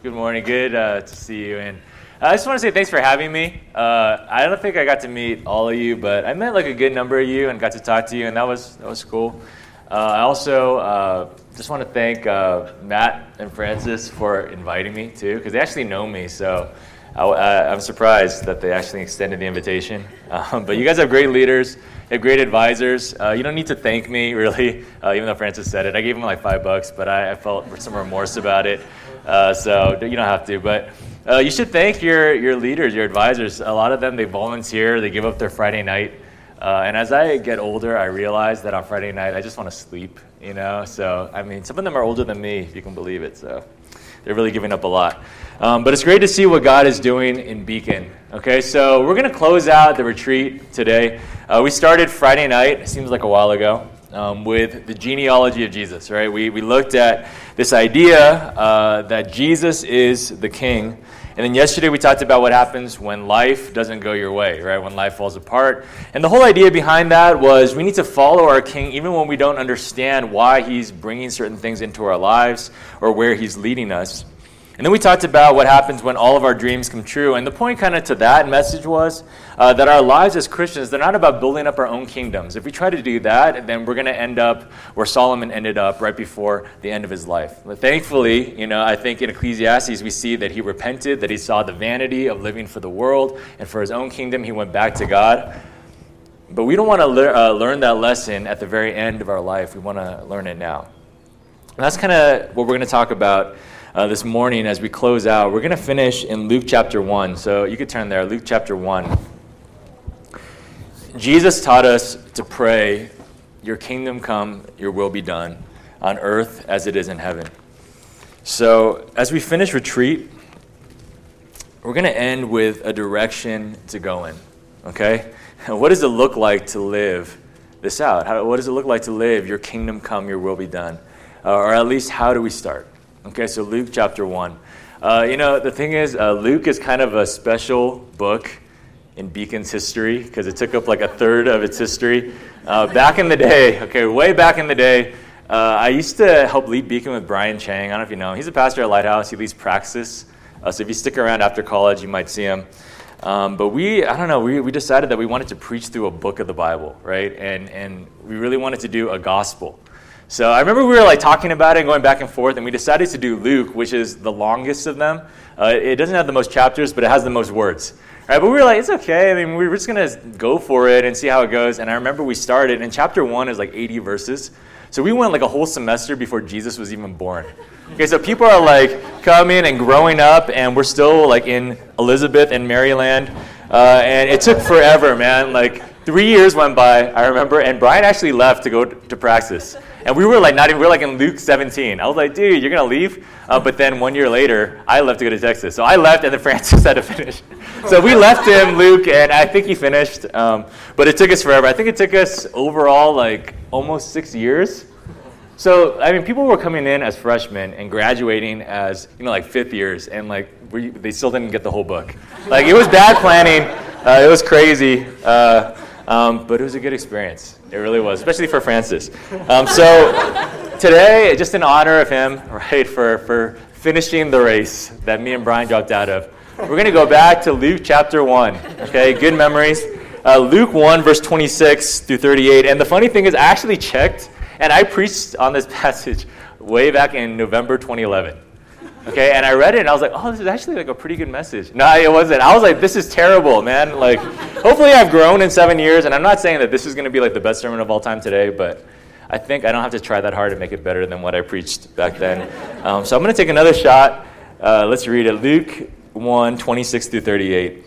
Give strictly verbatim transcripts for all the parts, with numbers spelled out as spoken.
Good morning. Good uh, to see you. And I just want to say thanks for having me. Uh, I don't think I got to meet all of you, but I met like a good number of you and got to talk to you, and that was that was cool. Uh, I also uh, just want to thank uh, Matt and Francis for inviting me too, because they actually know me. So I, I, I'm surprised that they actually extended the invitation. Um, but you guys have great leaders. You have great advisors. Uh, you don't need to thank me, really, uh, even though Francis said it. I gave him like five bucks, but I, I felt some remorse about it. Uh, so you don't have to. But uh, you should thank your, your leaders, your advisors. A lot of them, they volunteer. They give up their Friday night. Uh, and as I get older, I realize that on Friday night, I just want to sleep, you know? So, I mean, some of them are older than me, if you can believe it. So they're really giving up a lot. Um, but it's great to see what God is doing in Beacon. Okay, so we're going to close out the retreat today. Uh, we started Friday night, it seems like a while ago, um, with the genealogy of Jesus, right? We we looked at this idea uh, that Jesus is the King. And then yesterday we talked about what happens when life doesn't go your way, right? When life falls apart. And the whole idea behind that was we need to follow our King even when we don't understand why he's bringing certain things into our lives or where he's leading us. And then we talked about what happens when all of our dreams come true. And the point kind of to that message was uh, that our lives as Christians, they're not about building up our own kingdoms. If we try to do that, then we're going to end up where Solomon ended up right before the end of his life. But thankfully, you know, I think in Ecclesiastes we see that he repented, that he saw the vanity of living for the world, and for his own kingdom he went back to God. But we don't want to le- uh, learn that lesson at the very end of our life. We want to learn it now. And that's kind of what we're going to talk about Uh, this morning as we close out. We're going to finish in Luke chapter one. So you could turn there, Luke chapter one. Jesus taught us to pray, your kingdom come, your will be done, on earth as it is in heaven. So as we finish retreat, we're going to end with a direction to go in, okay? What does it look like to live this out? How, what does it look like to live, your kingdom come, your will be done? Uh, or at least, how do we start? Okay, so Luke chapter one. Uh, you know, the thing is, uh, Luke is kind of a special book in Beacon's history because it took up like a third of its history. Uh, back in the day, okay, way back in the day, uh, I used to help lead Beacon with Brian Chang. I don't know if you know him. He's a pastor at Lighthouse. He leads Praxis. Uh, so if you stick around after college, you might see him. Um, but we, I don't know, we, we decided that we wanted to preach through a book of the Bible, right? And, and we really wanted to do a gospel. So I remember we were like talking about it and going back and forth, and we decided to do Luke, which is the longest of them. Uh, it doesn't have the most chapters, but it has the most words. All right, but we were like, it's okay. I mean, we were just going to go for it and see how it goes. And I remember we started, and chapter one is like eighty verses. So we went like a whole semester before Jesus was even born. Okay, so people are like coming and growing up, and we're still like in Elizabeth and Maryland. Uh, and it took forever, man. Like three years went by, I remember, and Brian actually left to go to Praxis. And we were like not even, we were like in Luke seventeen. I was like, dude, you're going to leave? Uh, but then one year later, I left to go to Texas. So I left, and then Francis had to finish. So we left him, Luke, and I think he finished. Um, but it took us forever. I think it took us overall like almost six years. So, I mean, people were coming in as freshmen and graduating as, you know, like fifth years. And like, we, they still didn't get the whole book. Like, it was bad planning. Uh, it was crazy. Uh, Um, but it was a good experience. It really was, especially for Francis. Um, so today, just in honor of him, right, for, for finishing the race that me and Brian dropped out of, we're going to go back to Luke chapter one, okay? Good memories. Uh, Luke one, verse twenty-six through thirty-eight. And the funny thing is, I actually checked, and I preached on this passage way back in November twenty eleven. Okay, and I read it, and I was like, oh, this is actually like a pretty good message. No, it wasn't. I was like, this is terrible, man. Like, hopefully I've grown in seven years, and I'm not saying that this is going to be like the best sermon of all time today, but I think I don't have to try that hard to make it better than what I preached back then. Um, so I'm going to take another shot. Uh, let's read it. Luke one, twenty-six through thirty-eight.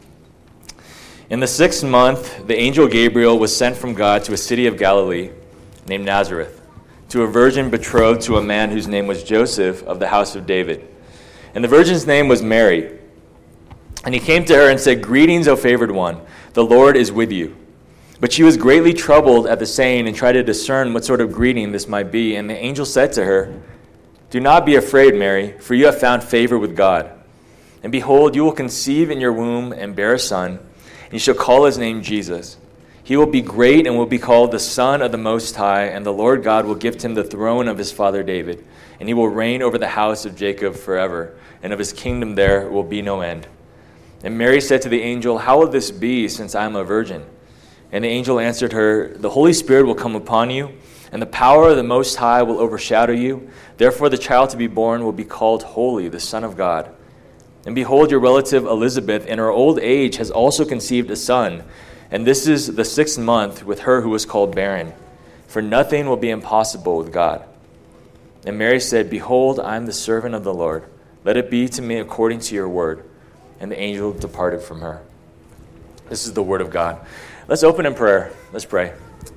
In the sixth month, the angel Gabriel was sent from God to a city of Galilee named Nazareth, to a virgin betrothed to a man whose name was Joseph of the house of David. And the virgin's name was Mary. And he came to her and said, "Greetings, O favored one, the Lord is with you." But she was greatly troubled at the saying and tried to discern what sort of greeting this might be. And the angel said to her, "Do not be afraid, Mary, for you have found favor with God. And behold, you will conceive in your womb and bear a son, and you shall call his name Jesus. He will be great and will be called the Son of the Most High, and the Lord God will give to him the throne of his father David, and he will reign over the house of Jacob forever, and of his kingdom there will be no end. And Mary said to the angel, "How will this be, since I am a virgin?" And the angel answered her, "The Holy Spirit will come upon you, and the power of the Most High will overshadow you. Therefore the child to be born will be called Holy, the Son of God. And behold, your relative Elizabeth, in her old age, has also conceived a son, and this is the sixth month with her who was called barren. For nothing will be impossible with God." And Mary said, "Behold, I am the servant of the Lord. Let it be to me according to your word." And the angel departed from her. This is the word of God. Let's open in prayer. Let's pray.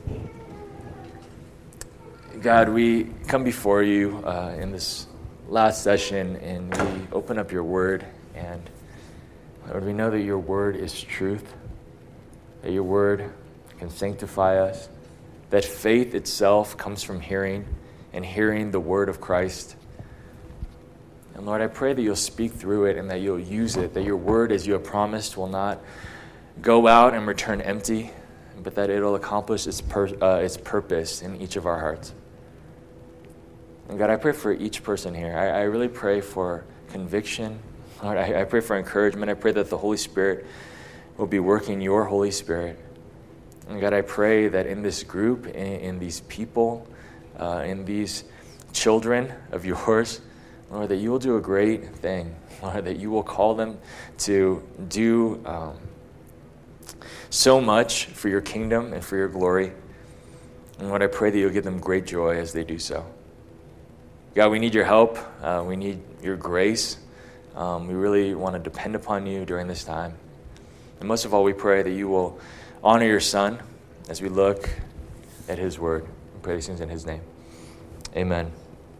God, we come before you uh, in this last session, and we open up your word. And Lord, we know that your word is truth, that your word can sanctify us, that faith itself comes from hearing, and hearing the word of Christ. And Lord, I pray that you'll speak through it and that you'll use it, that your word, as you have promised, will not go out and return empty, but that it'll accomplish its, pur- uh, its purpose in each of our hearts. And God, I pray for each person here. I, I really pray for conviction. Lord, I, I pray for encouragement. I pray that the Holy Spirit will be working your Holy Spirit. And God, I pray that in this group, in, in these people, uh, in these children of yours, Lord, that you will do a great thing. Lord, that you will call them to do um, so much for your kingdom and for your glory. And Lord, I pray that you'll give them great joy as they do so. God, we need your help. Uh, we need your grace. Um, we really want to depend upon you during this time. And most of all, we pray that you will honor your Son as we look at his word. We pray these things in his name. Amen.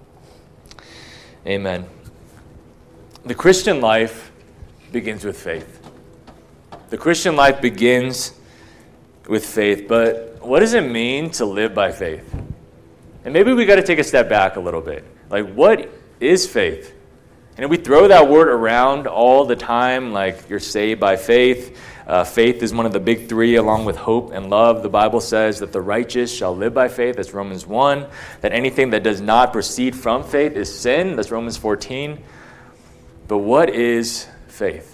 Amen. The Christian life begins with faith. The Christian life begins with faith, but what does it mean to live by faith? And maybe we got to take a step back a little bit. Like, what is faith? And we throw that word around all the time, like you're saved by faith. Uh, faith is one of the big three, along with hope and love. The Bible says that the righteous shall live by faith. That's Romans one. That anything that does not proceed from faith is sin. That's Romans fourteen. But what is faith?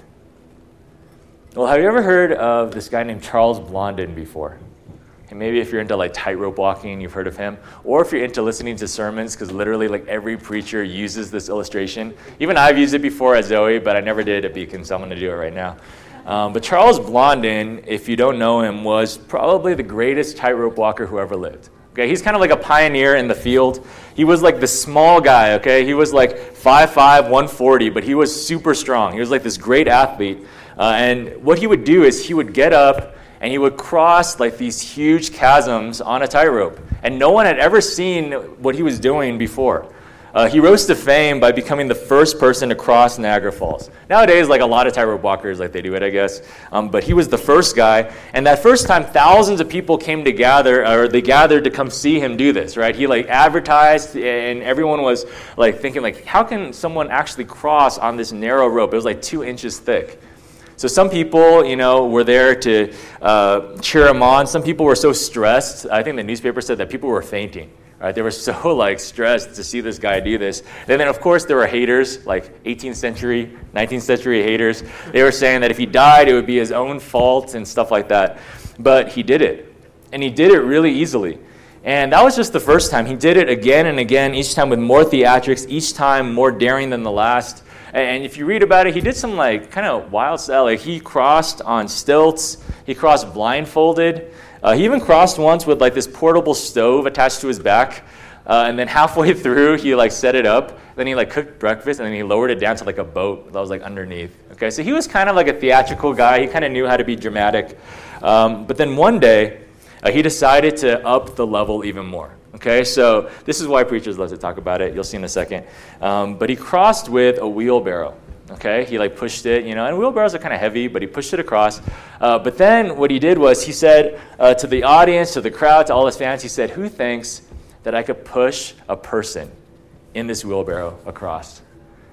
Well, have you ever heard of this guy named Charles Blondin before? And maybe if you're into like tightrope walking, you've heard of him. Or if you're into listening to sermons, because literally like every preacher uses this illustration. Even I've used it before at Zoe, but I never did at Beacon, so I'm going to do it right now. Um, but Charles Blondin, if you don't know him, was probably the greatest tightrope walker who ever lived. Okay, he's kind of like a pioneer in the field. He was like the small guy, okay? He was like five five, one forty, but he was super strong. He was like this great athlete. Uh, and what he would do is he would get up and he would cross like these huge chasms on a tightrope. And no one had ever seen what he was doing before. Uh, he rose to fame by becoming the first person to cross Niagara Falls. Nowadays, like a lot of tightrope walkers, like they do it, I guess. Um, but he was the first guy. And that first time, thousands of people came to gather, or they gathered to come see him do this, right? He like advertised, and everyone was like thinking, like, how can someone actually cross on this narrow rope? It was like two inches thick. So some people, you know, were there to uh, cheer him on. Some people were so stressed. I think the newspaper said that people were fainting. Right? They were so like stressed to see this guy do this. And then, of course, there were haters, like eighteenth century, nineteenth century haters. They were saying that if he died, it would be his own fault and stuff like that. But he did it. And he did it really easily. And that was just the first time. He did it again and again, each time with more theatrics, each time more daring than the last. And if you read about it, he did some like kind of wild stuff. Like he crossed on stilts. He crossed blindfolded. Uh, he even crossed once with like this portable stove attached to his back. Uh, and then halfway through, he like set it up. Then he like cooked breakfast, and then he lowered it down to like a boat that was like underneath. Okay, so he was kind of like a theatrical guy. He kind of knew how to be dramatic. Um, but then one day, uh, he decided to up the level even more. Okay, so this is why preachers love to talk about it. You'll see in a second. Um, but he crossed with a wheelbarrow. Okay, he like pushed it, you know, and wheelbarrows are kind of heavy, but he pushed it across. Uh, but then what he did was he said uh, to the audience, to the crowd, to all his fans, he said, "Who thinks that I could push a person in this wheelbarrow across?"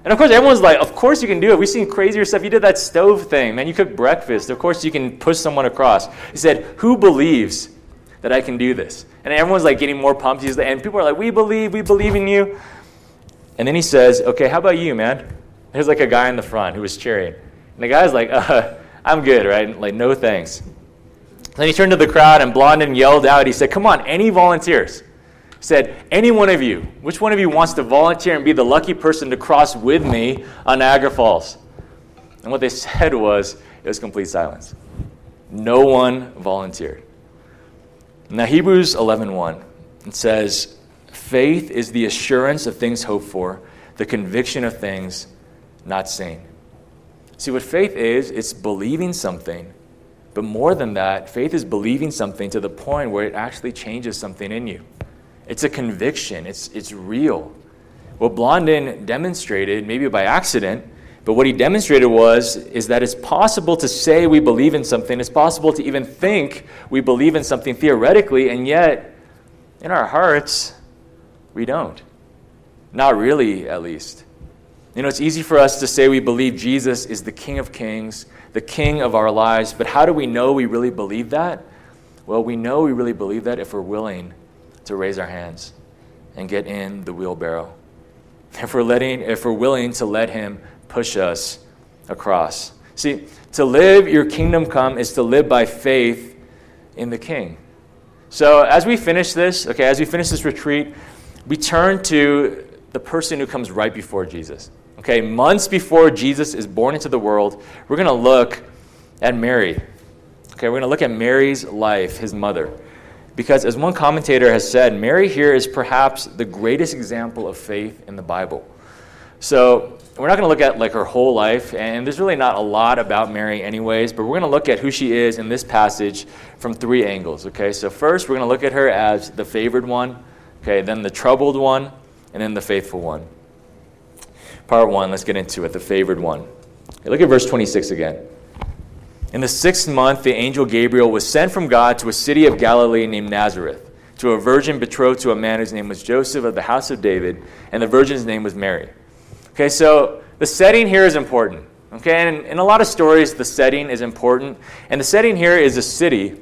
And of course, everyone's like, of course you can do it. We've seen crazier stuff. You did that stove thing, man. You cooked breakfast. Of course you can push someone across. He said, who believes that I can do this? And everyone's like getting more pumped. He's like, and people are like, we believe, we believe in you. And then he says, okay, how about you, man? There's like a guy in the front who was cheering. And the guy's like, uh, I'm good, right? Like, no thanks. Then he turned to the crowd, and Blondin yelled out. He said, come on, any volunteers? He said, any one of you, which one of you wants to volunteer and be the lucky person to cross with me on Niagara Falls? And what they said was, it was complete silence. No one volunteered. Now, Hebrews eleven one, it says, faith is the assurance of things hoped for, the conviction of things not seen. See, what faith is, it's believing something. But more than that, faith is believing something to the point where it actually changes something in you. It's a conviction. It's, it's real. What Blondin demonstrated, maybe by accident, but what he demonstrated was, is that it's possible to say we believe in something. It's possible to even think we believe in something theoretically, and yet, in our hearts, we don't. Not really, at least. You know, it's easy for us to say we believe Jesus is the King of Kings, the King of our lives, but how do we know we really believe that? Well, we know we really believe that if we're willing to raise our hands and get in the wheelbarrow. If we're letting, if we're willing to let him push us across. See, to live your kingdom come is to live by faith in the King. So as we finish this, okay, as we finish this retreat, we turn to the person who comes right before Jesus. Okay, months before Jesus is born into the world, we're going to look at Mary. Okay, we're going to look at Mary's life, his mother. Because as one commentator has said, Mary here is perhaps the greatest example of faith in the Bible. So we're not going to look at like her whole life, and there's really not a lot about Mary anyways, but we're going to look at who she is in this passage from three angles. Okay, so first we're going to look at her as the favored one, okay, then the troubled one, and then the faithful one. Part one, let's get into it, the favored one. Okay, look at verse twenty-six again. In the sixth month, the angel Gabriel was sent from God to a city of Galilee named Nazareth, to a virgin betrothed to a man whose name was Joseph of the house of David, and the virgin's name was Mary. Okay, so the setting here is important. Okay, and in a lot of stories, the setting is important. And the setting here is a city.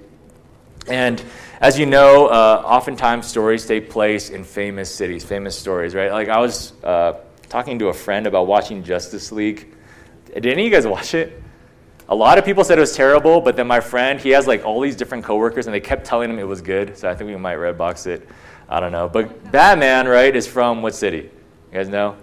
And as you know, uh, oftentimes stories take place in famous cities, famous stories, right? Like I was uh, talking to a friend about watching Justice League. Did any of you guys watch it? A lot of people said it was terrible, but then my friend, he has like all these different coworkers, and they kept telling him it was good. So I think we might Redbox it. I don't know. But Batman, right, is from what city? You guys know?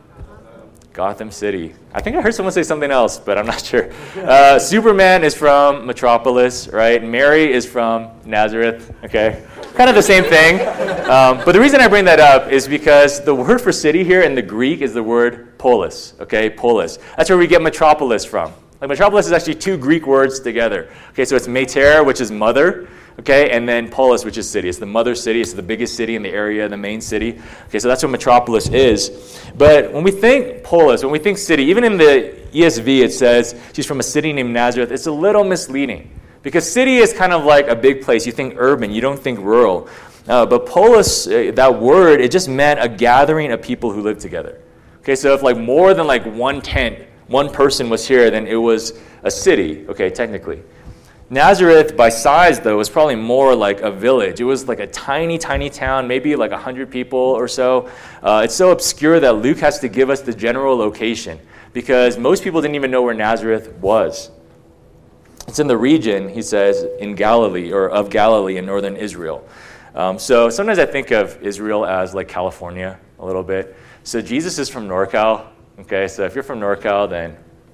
Gotham City. I think I heard someone say something else, but I'm not sure. Uh, Superman is from Metropolis, right? Mary is from Nazareth, okay? Kind of the same thing. Um, but the reason I bring that up is because the word for city here in the Greek is the word polis, okay? Polis. That's where we get metropolis from. Like metropolis is actually two Greek words together. Okay, so it's mater, which is mother, okay, and then polis, which is city. It's the mother city. It's the biggest city in the area, the main city. Okay, so that's what metropolis is. But when we think polis, when we think city, even in the E S V it says she's from a city named Nazareth, it's a little misleading. Because city is kind of like a big place. You think urban, you don't think rural. Uh, but polis, uh, that word, it just meant a gathering of people who live together. Okay, so if like more than like one tent, one person was here, then it was a city, okay, technically. Nazareth, by size, though, was probably more like a village. It was like a tiny, tiny town, maybe like one hundred people or so. Uh, it's so obscure that Luke has to give us the general location because most people didn't even know where Nazareth was. It's in the region, he says, in Galilee, or of Galilee in northern Israel. Um, so sometimes I think of Israel as like California a little bit. So Jesus is from NorCal. Okay, so if you're from NorCal, then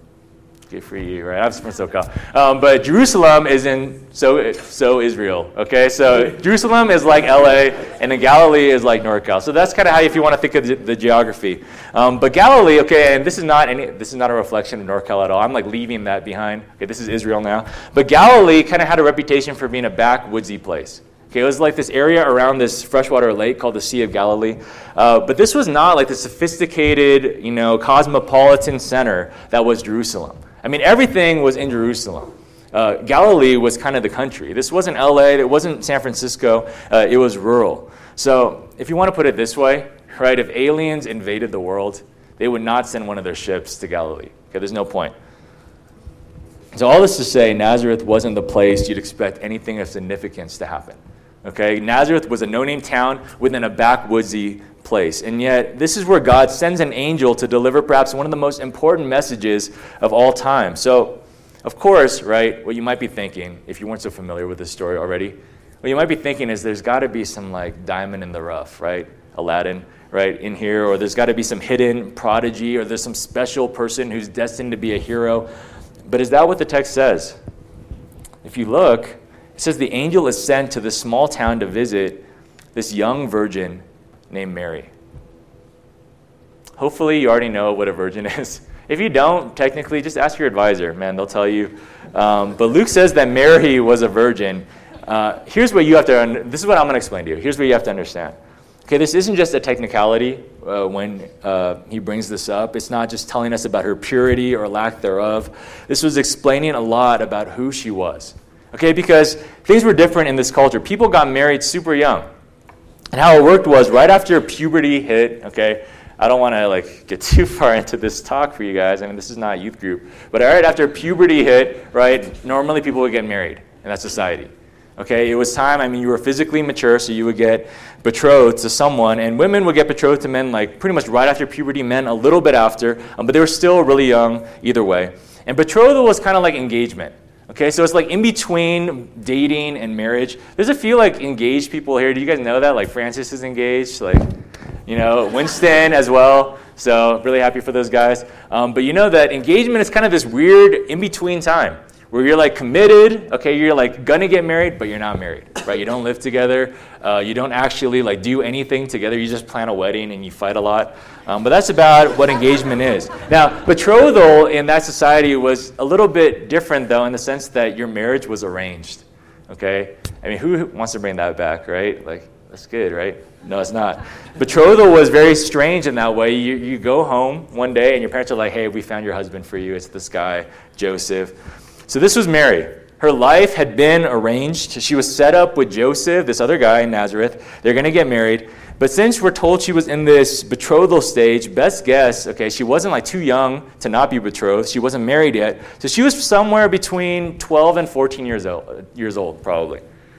good for you, right? I'm from SoCal. Um, but Jerusalem is in so so Israel. Okay, so Jerusalem is like L A, and then Galilee is like NorCal. So that's kind of how, if you want to think of the, the geography. Um, but Galilee, okay, and this is not any, this is not a reflection of NorCal at all. I'm like leaving that behind. Okay, this is Israel now. But Galilee kind of had a reputation for being a backwoodsy place. Okay, it was like this area around this freshwater lake called the Sea of Galilee. Uh, but this was not like the sophisticated, you know, cosmopolitan center that was Jerusalem. I mean, everything was in Jerusalem. Uh, Galilee was kind of the country. This wasn't L A, it wasn't San Francisco, uh, it was rural. So if you want to put it this way, right, if aliens invaded the world, they would not send one of their ships to Galilee. Okay, there's no point. So all this to say, Nazareth wasn't the place you'd expect anything of significance to happen. Okay, Nazareth was a no-name town within a backwoodsy place. And yet, this is where God sends an angel to deliver perhaps one of the most important messages of all time. So, of course, right, what you might be thinking, if you weren't so familiar with this story already, what you might be thinking is there's got to be some, like, diamond in the rough, right? Aladdin, right, in here, or there's got to be some hidden prodigy, or there's some special person who's destined to be a hero. But is that what the text says? If you look, it says the angel is sent to this small town to visit this young virgin named Mary. Hopefully you already know what a virgin is. If you don't, technically, just ask your advisor. Man, they'll tell you. Um, but Luke says that Mary was a virgin. Uh, here's what you have to, un- this is what I'm going to explain to you. Here's what you have to understand. Okay, this isn't just a technicality uh, when uh, he brings this up. It's not just telling us about her purity or lack thereof. This was explaining a lot about who she was. Okay, because things were different in this culture. People got married super young. And how it worked was right after puberty hit, okay, I don't want to like get too far into this talk for you guys. I mean, this is not a youth group. But right after puberty hit, right, normally people would get married in that society. Okay, it was time, I mean, you were physically mature, so you would get betrothed to someone, and women would get betrothed to men like pretty much right after puberty, men a little bit after, um, but they were still really young either way. And betrothal was kind of like engagement. Okay, so it's like in between dating and marriage. There's a few like engaged people here. Do you guys know that? Like Francis is engaged, like, you know, Winston as well. So really happy for those guys. Um, but you know that engagement is kind of this weird in-between time where you're like committed, okay, you're like gonna get married, but you're not married, right? You don't live together. Uh, you don't actually like do anything together. You just plan a wedding and you fight a lot. Um, but that's about what engagement is. Now, betrothal in that society was a little bit different, though, in the sense that your marriage was arranged, okay? I mean, who wants to bring that back, right? Like, that's good, right? No, it's not. Betrothal was very strange in that way. You, you go home one day and your parents are like, hey, we found your husband for you. It's this guy, Joseph. So this was Mary. Her life had been arranged. She was set up with Joseph, this other guy in Nazareth. They're going to get married. But since we're told she was in this betrothal stage, best guess, okay, she wasn't like too young to not be betrothed. She wasn't married yet. So she was somewhere between twelve and fourteen years old, years old probably.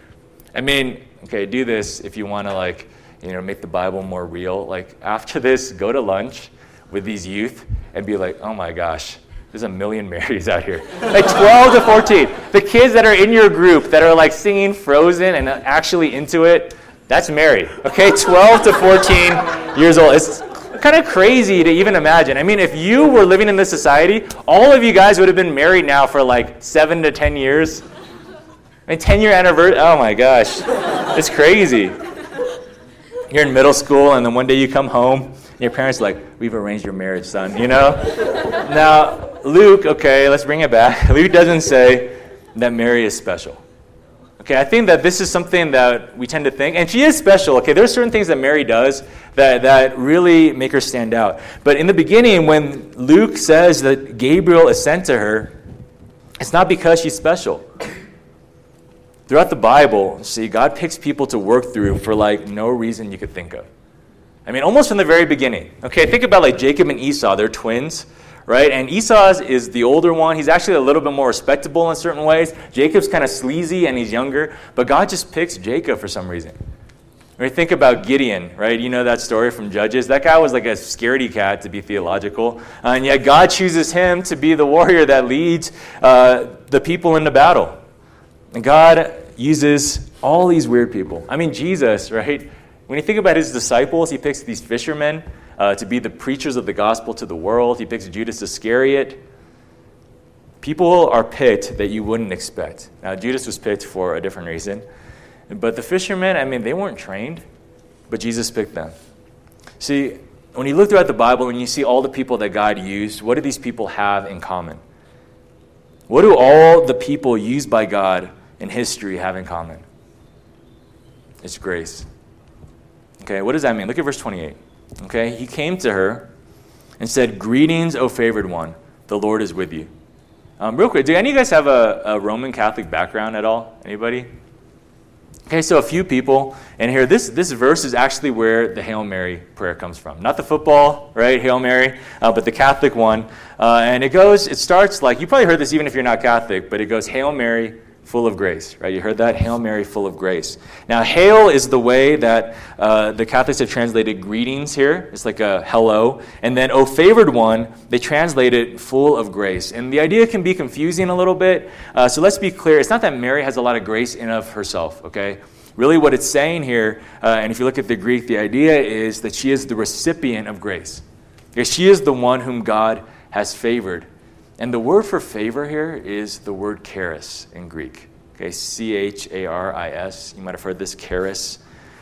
I mean, okay, do this if you want to like, you know, make the Bible more real. Like after this, go to lunch with these youth and be like, oh my gosh, there's a million Marys out here. Like twelve to fourteen. The kids that are in your group that are like singing Frozen and actually into it, that's Mary. Okay, twelve to fourteen years old. It's kind of crazy to even imagine. I mean, if you were living in this society, all of you guys would have been married now for like seven to ten years. I mean, ten-year anniversary. Oh my gosh, it's crazy. You're in middle school, and then one day you come home, and your parents are like, we've arranged your marriage, son, you know? Now, Luke, okay, let's bring it back. Luke doesn't say that Mary is special. Okay, I think that this is something that we tend to think, and she is special. Okay, there are certain things that Mary does that, that really make her stand out. But in the beginning, when Luke says that Gabriel is sent to her, it's not because she's special. Throughout the Bible, see, God picks people to work through for like no reason you could think of. I mean, almost from the very beginning. Okay, think about like Jacob and Esau. They're twins, right? And Esau is the older one. He's actually a little bit more respectable in certain ways. Jacob's kind of sleazy and he's younger. But God just picks Jacob for some reason. Or think about Gideon, right? You know that story from Judges. That guy was like a scaredy cat, to be theological. Uh, and yet God chooses him to be the warrior that leads uh, the people into battle. And God uses all these weird people. I mean, Jesus, right? When you think about his disciples, he picks these fishermen uh, to be the preachers of the gospel to the world. He picks Judas Iscariot. People are picked that you wouldn't expect. Now, Judas was picked for a different reason. But the fishermen, I mean, they weren't trained, but Jesus picked them. See, when you look throughout the Bible and you see all the people that God used, what do these people have in common? What do all the people used by God in history have in common? It's grace. Okay, what does that mean? Look at verse twenty-eight. Okay, he came to her and said, "Greetings, O favored one, the Lord is with you." Um, real quick, do any of you guys have a, a Roman Catholic background at all? Anybody? Okay, so a few people, and here, this, this verse is actually where the Hail Mary prayer comes from. Not the football, right, Hail Mary, uh, but the Catholic one. Uh, and it goes, it starts like, you probably heard this even if you're not Catholic, but it goes, Hail Mary, full of grace, right? You heard that? Hail Mary, full of grace. Now, hail is the way that uh, the Catholics have translated greetings here. It's like a hello. And then, O favored one, they translate it full of grace. And the idea can be confusing a little bit. Uh, so let's be clear. It's not that Mary has a lot of grace in of herself, okay? Really what it's saying here, uh, and if you look at the Greek, the idea is that she is the recipient of grace. Okay? She is the one whom God has favored. And the word for favor here is the word charis in Greek. Okay, C H A R I S. You might have heard this, charis.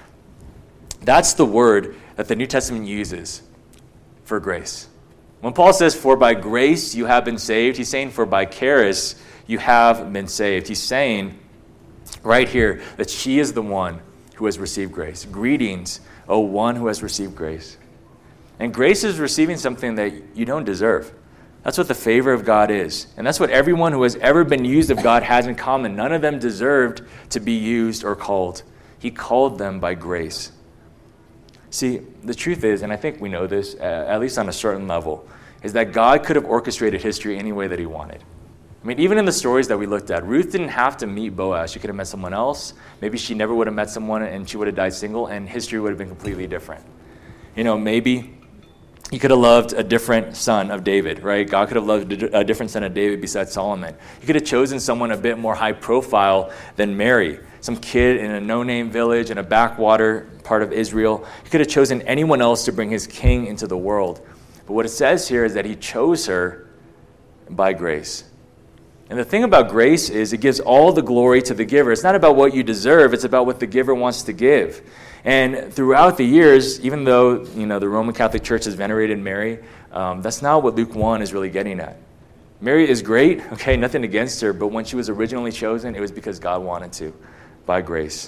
That's the word that the New Testament uses for grace. When Paul says, for by grace you have been saved, he's saying, for by charis you have been saved. He's saying right here that she is the one who has received grace. Greetings, O one who has received grace. And grace is receiving something that you don't deserve. That's what the favor of God is. And that's what everyone who has ever been used of God has in common. None of them deserved to be used or called. He called them by grace. See, the truth is, and I think we know this, uh, at least on a certain level, is that God could have orchestrated history any way that he wanted. I mean, even in the stories that we looked at, Ruth didn't have to meet Boaz. She could have met someone else. Maybe she never would have met someone and she would have died single, and history would have been completely different. You know, maybe he could have loved a different son of David, right? God could have loved a different son of David besides Solomon. He could have chosen someone a bit more high profile than Mary, some kid in a no-name village in a backwater part of Israel. He could have chosen anyone else to bring his king into the world. But what it says here is that he chose her by grace. And the thing about grace is it gives all the glory to the giver. It's not about what you deserve. It's about what the giver wants to give. And throughout the years, even though you know the Roman Catholic Church has venerated Mary, um, that's not what Luke one is really getting at. Mary is great, okay, nothing against her, but when she was originally chosen, it was because God wanted to, by grace.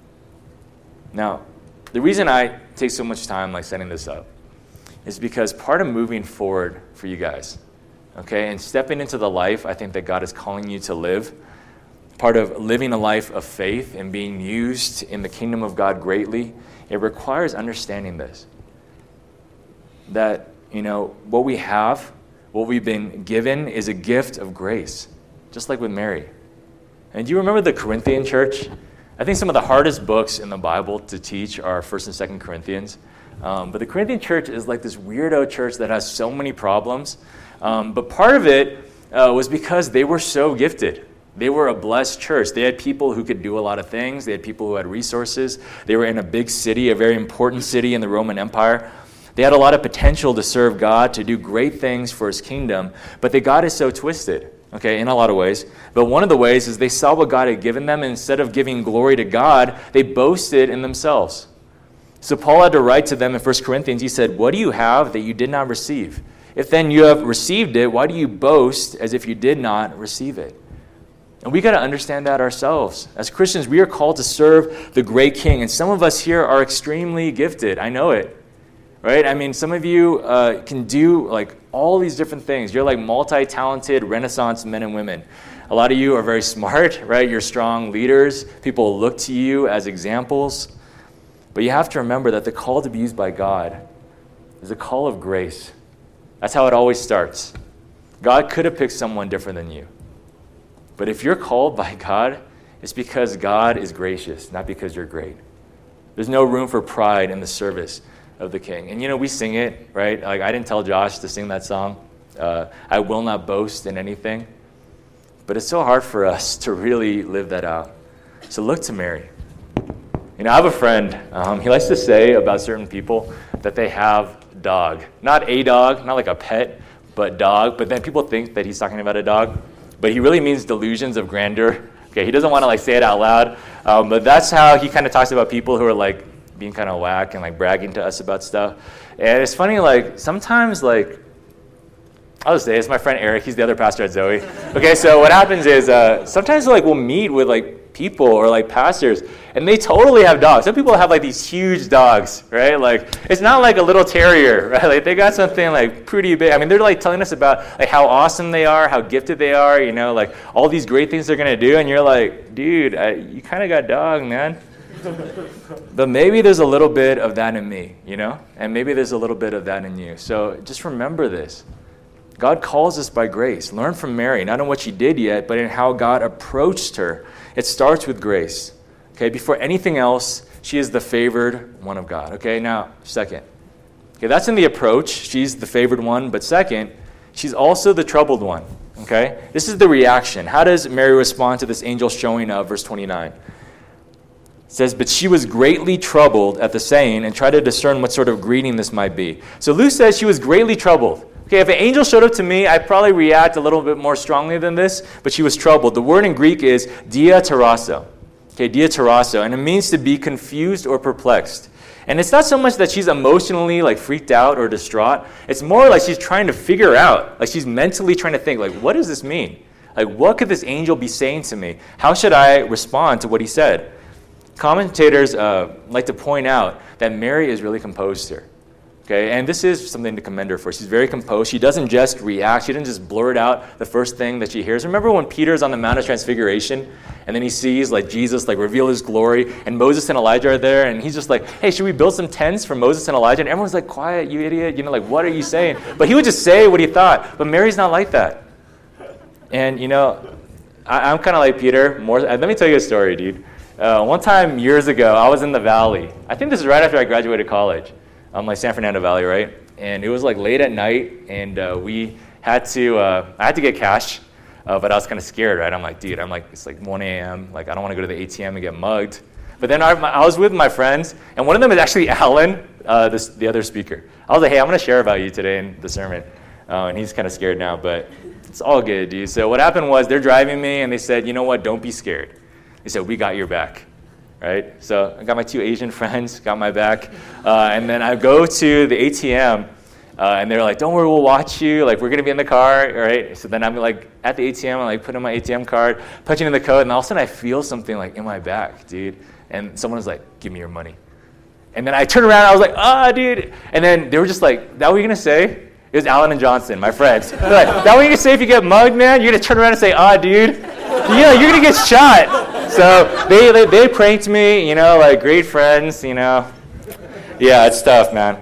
Now, the reason I take so much time like setting this up is because part of moving forward for you guys, okay, and stepping into the life I think that God is calling you to live, part of living a life of faith and being used in the kingdom of God greatly, it requires understanding this. That, you know, what we have, what we've been given is a gift of grace, just like with Mary. And do you remember the Corinthian church? I think some of the hardest books in the Bible to teach are First and Second Corinthians. Um, but the Corinthian church is like this weirdo church that has so many problems. Um, but part of it uh, was because they were so gifted. They were a blessed church. They had people who could do a lot of things. They had people who had resources. They were in a big city, a very important city in the Roman Empire. They had a lot of potential to serve God, to do great things for his kingdom, but they got it so twisted, okay, in a lot of ways. But one of the ways is they saw what God had given them, and instead of giving glory to God, they boasted in themselves. So Paul had to write to them in First Corinthians. He said, what do you have that you did not receive? If then you have received it, why do you boast as if you did not receive it? And we got to understand that ourselves. As Christians, we are called to serve the great King. And some of us here are extremely gifted. I know it. Right? I mean, some of you uh, can do like all these different things. You're like multi-talented Renaissance men and women. A lot of you are very smart, right? You're strong leaders. People look to you as examples. But you have to remember that the call to be used by God is a call of grace. That's how it always starts. God could have picked someone different than you. But if you're called by God, it's because God is gracious, not because you're great. There's no room for pride in the service of the King. And you know, we sing it, right? Like I didn't tell Josh to sing that song. Uh, I will not boast in anything. But it's so hard for us to really live that out. So look to Mary. You know, I have a friend. Um, he likes to say about certain people that they have dog. Not a dog, not like a pet, but dog. But then people think that he's talking about a dog. But he really means delusions of grandeur. Okay, he doesn't want to like say it out loud. Um, but that's how he kind of talks about people who are like being kind of whack and like bragging to us about stuff. And it's funny, like sometimes like, I'll just say it's my friend Eric. He's the other pastor at Zoe. Okay, so what happens is uh, sometimes like we'll meet with like people or like pastors, and they totally have dogs. Some people have like these huge dogs, right? Like it's not like a little terrier, right? Like they got something like pretty big. I mean, they're like telling us about like how awesome they are, how gifted they are, you know, like all these great things they're gonna do, and you're like, dude, I, you kind of got dog, man. But maybe there's a little bit of that in me, you know, and maybe there's a little bit of that in you. So just remember this. God calls us by grace. Learn from Mary, not in what she did yet, but in how God approached her. It starts with grace. Okay, before anything else, she is the favored one of God. Okay, now, second. Okay, that's in the approach. She's the favored one. But second, she's also the troubled one. Okay, this is the reaction. How does Mary respond to this angel showing up? Verse twenty-nine. It says, but she was greatly troubled at the saying and tried to discern what sort of greeting this might be. So Luke says she was greatly troubled. Okay, if an angel showed up to me, I'd probably react a little bit more strongly than this, but she was troubled. The word in Greek is diatarasso. Okay, diatarasso, and it means to be confused or perplexed. And it's not so much that she's emotionally like freaked out or distraught. It's more like she's trying to figure out, like she's mentally trying to think, like, what does this mean? Like, what could this angel be saying to me? How should I respond to what he said? Commentators uh, like to point out that Mary is really composed here. Okay, and this is something to commend her for. She's very composed. She doesn't just react. She didn't just blurt out the first thing that she hears. Remember when Peter's on the Mount of Transfiguration, and then he sees like Jesus like reveal his glory, and Moses and Elijah are there, and he's just like, hey, should we build some tents for Moses and Elijah? And everyone's like, quiet, you idiot. You know, like, what are you saying? But he would just say what he thought. But Mary's not like that. And, you know, I, I'm kind of like Peter. More. Let me tell you a story, dude. Uh, one time years ago, I was in the Valley. I think this is right after I graduated college. Um, like San Fernando Valley, right? And it was like late at night, and uh, we had to, uh, I had to get cash, uh, but I was kind of scared, right? I'm like, dude, I'm like, it's like one a.m., like I don't want to go to the A T M and get mugged. But then I, I was with my friends, and one of them is actually Alan, uh, this, the other speaker. I was like, hey, I'm going to share about you today in the sermon. Uh, and he's kind of scared now, but it's all good, dude. So what happened was they're driving me, and they said, you know what, don't be scared. They said, we got your back. Right? So I got my two Asian friends, got my back. Uh, and then I go to the A T M, uh, and they're like, don't worry, we'll watch you. Like, we're going to be in the car, right? So then I'm like at the A T M, I'm like putting in my A T M card, punching in the code, and all of a sudden I feel something like in my back, dude. And someone was like, give me your money. And then I turned around, and I was like, ah, oh, dude. And then they were just like, that what you're going to say? It was Alan and Johnson, my friends. They're like, that what you're going to say if you get mugged, man? You're going to turn around and say, ah, dude. Yeah, you're going to get shot. So they, they they pranked me, you know, like great friends, you know. Yeah, it's tough, man.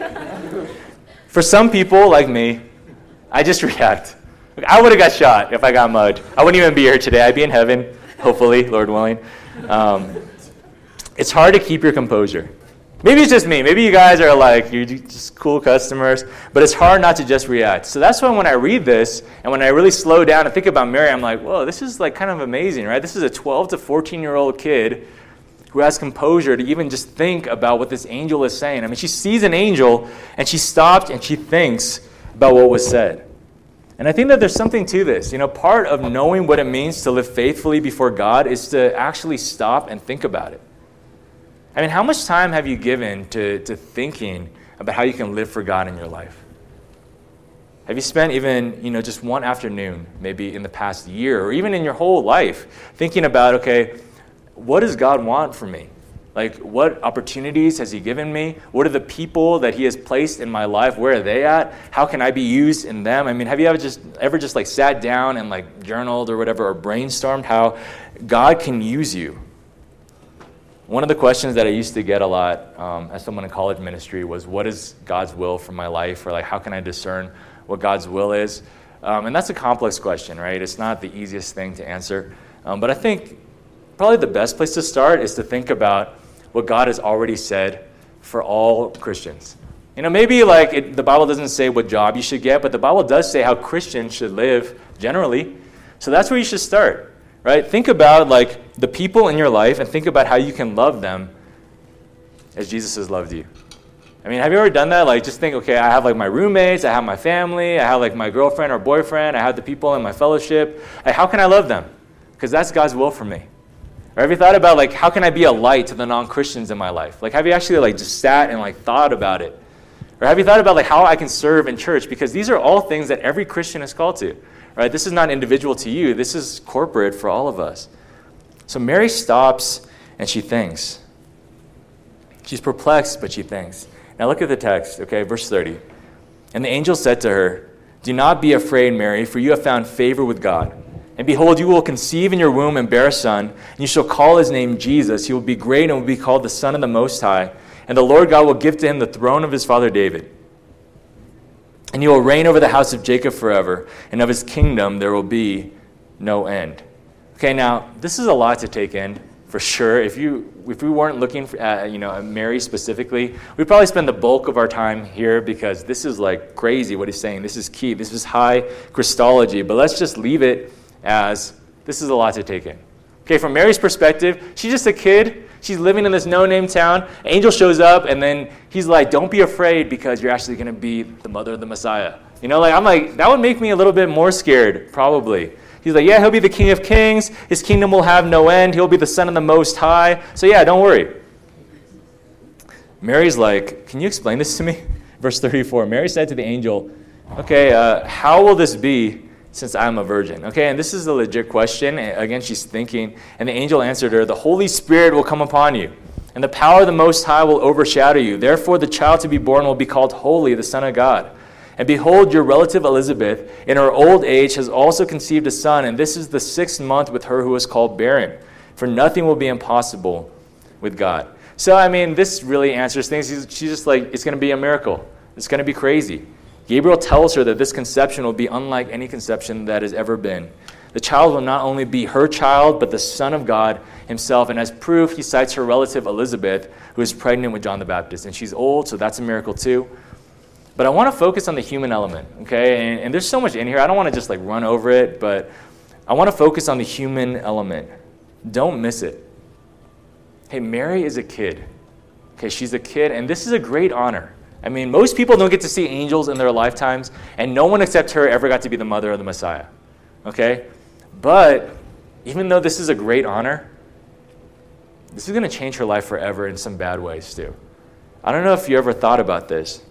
For some people like me, I just react. I would have got shot if I got mugged. I wouldn't even be here today. I'd be in heaven, hopefully, Lord willing. Um, it's hard to keep your composure. Maybe it's just me. Maybe you guys are like, you're just cool customers, but it's hard not to just react. So that's why when I read this, and when I really slow down and think about Mary, I'm like, whoa, this is like kind of amazing, right? This is a twelve to fourteen-year-old kid who has composure to even just think about what this angel is saying. I mean, she sees an angel, and she stopped, and she thinks about what was said. And I think that there's something to this. You know, part of knowing what it means to live faithfully before God is to actually stop and think about it. I mean, how much time have you given to, to thinking about how you can live for God in your life? Have you spent even, you know, just one afternoon, maybe in the past year, or even in your whole life, thinking about, okay, what does God want from me? Like, what opportunities has he given me? What are the people that he has placed in my life? Where are they at? How can I be used in them? I mean, have you ever just ever just like sat down and like journaled or whatever, or brainstormed how God can use you? One of the questions that I used to get a lot um, as someone in college ministry was, what is God's will for my life? Or like, how can I discern what God's will is? Um, and that's a complex question, right? It's not the easiest thing to answer. Um, but I think probably the best place to start is to think about what God has already said for all Christians. You know, maybe like it, the Bible doesn't say what job you should get, but the Bible does say how Christians should live generally. So that's where you should start. Right? Think about like the people in your life and think about how you can love them as Jesus has loved you. I mean, have you ever done that? Like just think, okay, I have like my roommates, I have my family, I have like my girlfriend or boyfriend, I have the people in my fellowship. Like, how can I love them? Because that's God's will for me. Or have you thought about like how can I be a light to the non-Christians in my life? Like have you actually like just sat and like thought about it? Or have you thought about like how I can serve in church? Because these are all things that every Christian is called to. Right? This is not individual to you. This is corporate for all of us. So Mary stops and she thinks. She's perplexed, but she thinks. Now look at the text, okay, verse thirty. And the angel said to her, "Do not be afraid, Mary, for you have found favor with God. And behold, you will conceive in your womb and bear a son, and you shall call his name Jesus. He will be great and will be called the Son of the Most High. And the Lord God will give to him the throne of his father David. And he will reign over the house of Jacob forever, and of his kingdom there will be no end." Okay, now, this is a lot to take in, for sure. If you if we weren't looking for, uh, you know, at Mary specifically, we'd probably spend the bulk of our time here because this is like crazy what he's saying. This is key. This is high Christology. But let's just leave it as this is a lot to take in. Okay, from Mary's perspective, she's just a kid. She's living in this no-name town. Angel shows up, and then he's like, "Don't be afraid because you're actually going to be the mother of the Messiah." You know, like I'm like, that would make me a little bit more scared, probably. He's like, yeah, he'll be the King of Kings. His kingdom will have no end. He'll be the Son of the Most High. So yeah, don't worry. Mary's like, "Can you explain this to me?" Verse thirty-four, Mary said to the angel, "Okay, uh, how will this be since I'm a virgin?" Okay, and this is a legit question. Again, she's thinking. And the angel answered her, "The Holy Spirit will come upon you, and the power of the Most High will overshadow you. Therefore, the child to be born will be called Holy, the Son of God. And behold, your relative Elizabeth, in her old age, has also conceived a son, and this is the sixth month with her who is called barren. For nothing will be impossible with God." So, I mean, this really answers things. She's just like, it's going to be a miracle. It's going to be crazy. Gabriel tells her that this conception will be unlike any conception that has ever been. The child will not only be her child, but the Son of God himself. And as proof, he cites her relative Elizabeth, who is pregnant with John the Baptist. And she's old, so that's a miracle too. But I want to focus on the human element, okay? And, and there's so much in here. I don't want to just like run over it, but I want to focus on the human element. Don't miss it. Hey, Mary is a kid. Okay, she's a kid, and this is a great honor. I mean, most people don't get to see angels in their lifetimes, and no one except her ever got to be the mother of the Messiah, okay? But even though this is a great honor, this is going to change her life forever in some bad ways too. I don't know if you ever thought about this.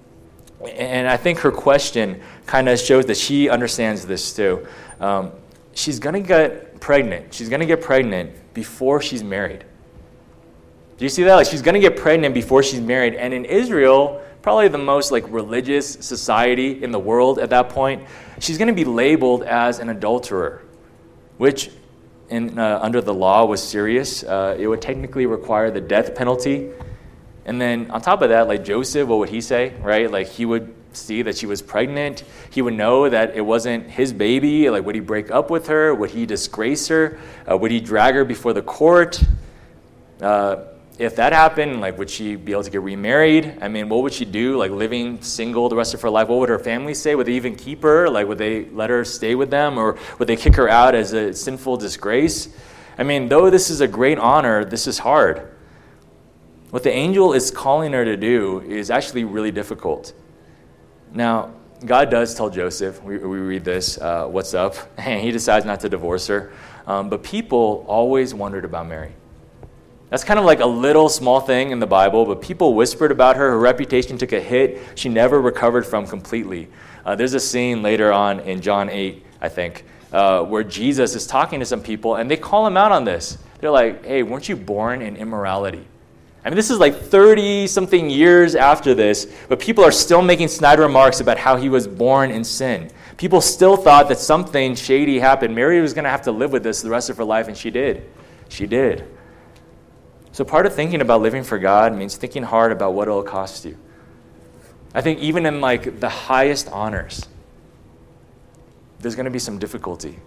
And I think her question kind of shows that she understands this too. Um, she's going to get pregnant. She's going to get pregnant before she's married. Do you see that? Like, she's going to get pregnant before she's married. And in Israel, probably the most like religious society in the world at that point, she's going to be labeled as an adulterer, which in, uh, under the law was serious. Uh, it would technically require the death penalty. And then on top of that, like Joseph, what would he say, right? Like he would see that she was pregnant. He would know that it wasn't his baby. Like, would he break up with her? Would he disgrace her? Uh, would he drag her before the court? Uh, if that happened, like, would she be able to get remarried? I mean, what would she do? Like, living single the rest of her life? What would her family say? Would they even keep her? Like, would they let her stay with them? Or would they kick her out as a sinful disgrace? I mean, though this is a great honor, this is hard. What the angel is calling her to do is actually really difficult. Now, God does tell Joseph, we, we read this, uh, what's up, and he decides not to divorce her. Um, but people always wondered about Mary. That's kind of like a little small thing in the Bible, but people whispered about her. Her reputation took a hit. She never recovered from completely. Uh, there's a scene later on in John eight, I think, uh, where Jesus is talking to some people, and they call him out on this. They're like, hey, weren't you born in immorality? I mean, this is like thirty-something years after this, but people are still making snide remarks about how he was born in sin. People still thought that something shady happened. Mary was going to have to live with this the rest of her life, and she did. She did. So part of thinking about living for God means thinking hard about what it'll cost you. I think even in like the highest honors, there's going to be some difficulty.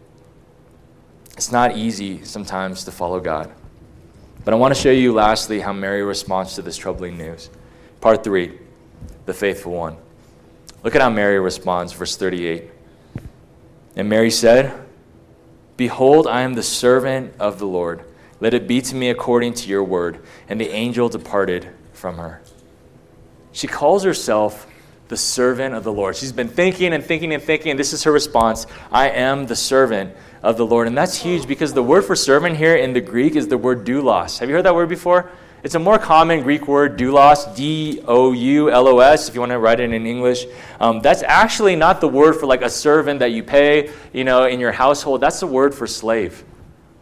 It's not easy sometimes to follow God. But I want to show you lastly how Mary responds to this troubling news. Part three, the faithful one. Look at how Mary responds, verse thirty-eight. And Mary said, "Behold, I am the servant of the Lord. Let it be to me according to your word." And the angel departed from her. She calls herself the servant of the Lord. She's been thinking and thinking and thinking, and this is her response. I am the servant of the Lord. And that's huge because the word for servant here in the Greek is the word doulos. Have you heard that word before? It's a more common Greek word, doulos, D O U L O S, if you want to write it in English. Um, that's actually not the word for like a servant that you pay, you know, in your household. That's the word for slave.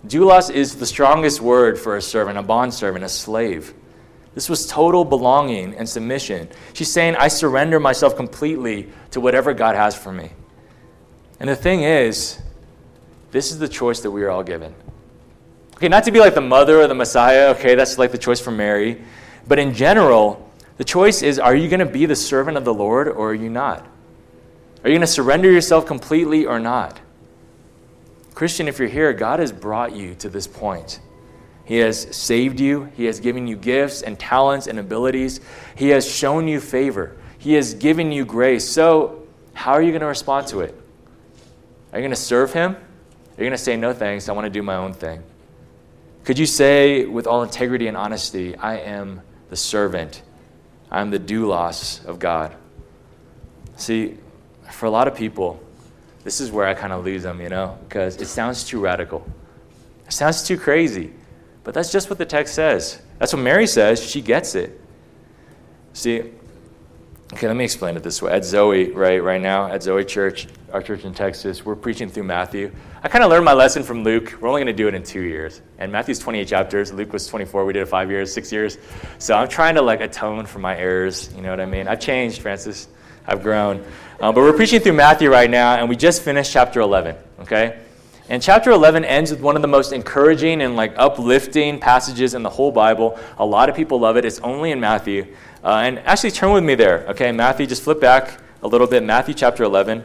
Doulos is the strongest word for a servant, a bondservant, a slave. This was total belonging and submission. She's saying, I surrender myself completely to whatever God has for me. And the thing is, this is the choice that we are all given. Okay, not to be like the mother or the Messiah, okay, that's like the choice for Mary. But in general, the choice is, are you going to be the servant of the Lord or are you not? Are you going to surrender yourself completely or not? Christian, if you're here, God has brought you to this point. He has saved you. He has given you gifts and talents and abilities. He has shown you favor. He has given you grace. So how are you going to respond to it? Are you going to serve him? Are you going to say, no thanks, I want to do my own thing? Could you say with all integrity and honesty, I am the servant. I am the doulos of God. See, for a lot of people, this is where I kind of lose them, you know, because it sounds too radical. It sounds too crazy. But that's just what the text says. That's what Mary says. She gets it. See, okay, let me explain it this way. At Zoe, right, right now, at Zoe Church, our church in Texas, we're preaching through Matthew. I kind of learned my lesson from Luke. We're only going to do it in two years. And Matthew's twenty-eight chapters. Luke was twenty-four. We did it five years, six years. So I'm trying to, like, atone for my errors. You know what I mean? I've changed, Francis. I've grown. Um, but we're preaching through Matthew right now, and we just finished chapter eleven, okay? And chapter eleven ends with one of the most encouraging and, like, uplifting passages in the whole Bible. A lot of people love it. It's only in Matthew. Uh, and actually, turn with me there, okay? Matthew, just flip back a little bit. Matthew chapter eleven.